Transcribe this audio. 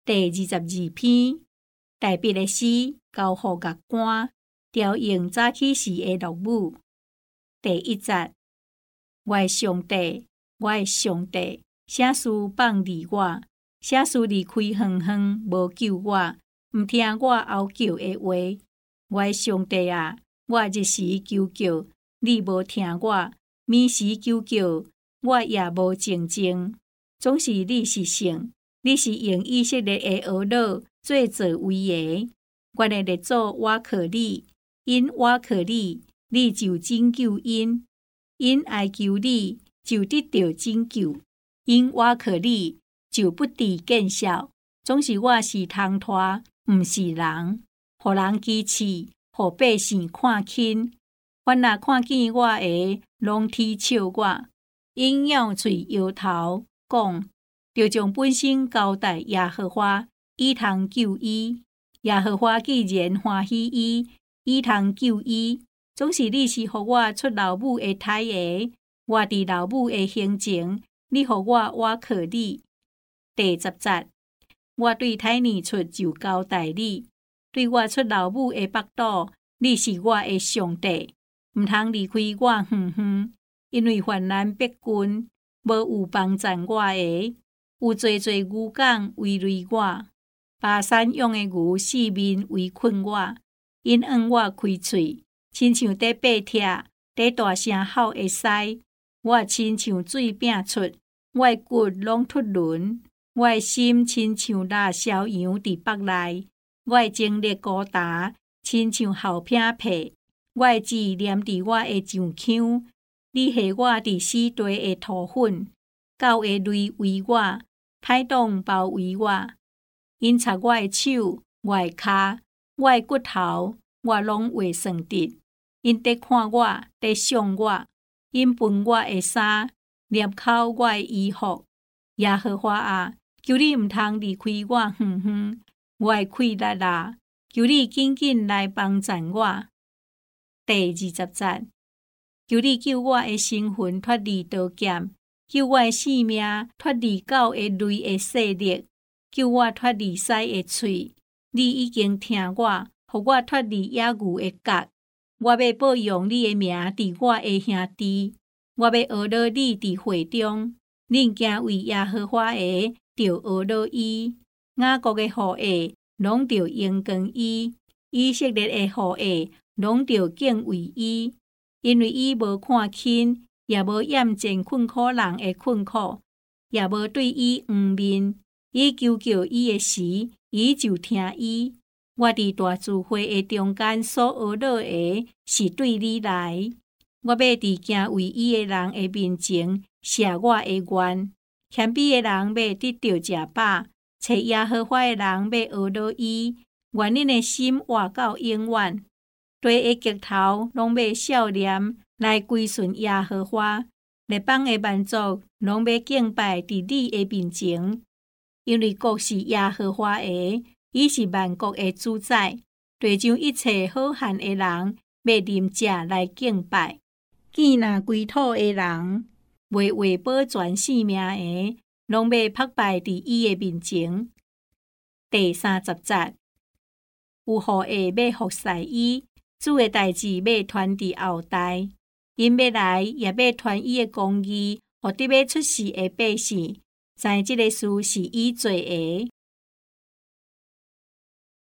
第22篇，大笔的诗交予乐官，调用早起时的乐舞。第1节，我的上帝，我的上帝，啥事放离我？啥事离开远远，无救我？毋听我哀求的话。我的上帝啊，我日时求救，你无听我；暝时求救，我也无静静。总是你是圣，你是用以色列的儿女做作为的。我的列祖倚靠你，因倚靠你，你就拯救因；因哀求你，就得到拯救；因倚靠你，就不知见效。总是我是通拖，毋是人，互人欺欺，互百姓看轻。凡若看见我的，拢踢笑我，因咬喙摇头，讲：就将本身交代耶和华，以通救伊。耶和华既然欢喜伊，以通救伊。总是你是互我出老母的胎儿，我伫老母的胸前，你互我倚靠你。第10节，我对胎儿出就交代你，对我出老母的腹肚，你是我的上帝，毋通离开我远远，因为患难逼近，无有帮赞我的，有济济牛港围累我，巴山用的牛四面围困我，因按我开喙，亲像在爬拆，在大声吼会使，我亲像水摒出，我的骨拢突轮。我的心亲像辣烧羊伫腹内，我的精力高达，亲像后壁皮。我的字念伫我的上腔，你下我伫死地的土粉，狗的类围我，歹党包围我。因插我的手，我的骹，我的骨头，我拢画算得。因得看我，得想我，因分我的衫，捏口我的衣服。耶和华啊，求你毋通离开我远远，我的气力啊，求你紧紧来帮赞我。第20节，求你救我的身魂脱离刀剑，救我的性命脱离狗的类的势力，救我脱离狮的喙。你已经听我，互我脱离野牛的角。我要保用你的名伫我的兄弟，我要学了你伫会中。恁行为耶和华的，就学了伊；雅各的后裔，拢就荣光伊；以色列的后裔，拢就敬畏伊。因为伊无看轻，也无厌倦困苦人的困苦，也无对伊黄面。伊求救伊的时，伊就听伊。我伫大聚会的中间所学到的，是对你来。我要伫敬畏伊的人的面前写我的愿。谦卑的人要得到食饱，找耶和华的人要学到伊。愿恁的心活到永远。地的极头拢要笑脸来归顺耶和华，列邦的万族拢要敬拜伫你的面前，因为国是耶和华的，伊是万国的主宰。地上一切好汉的人要啉食来敬拜。见若归土的人，袂为保全性命的，拢要拍败伫伊的面前。第30节，有后裔要服侍伊，主的代志要传伫后代。因要来，也要传伊的公义，互得要出世的百姓，知即个事是伊做的。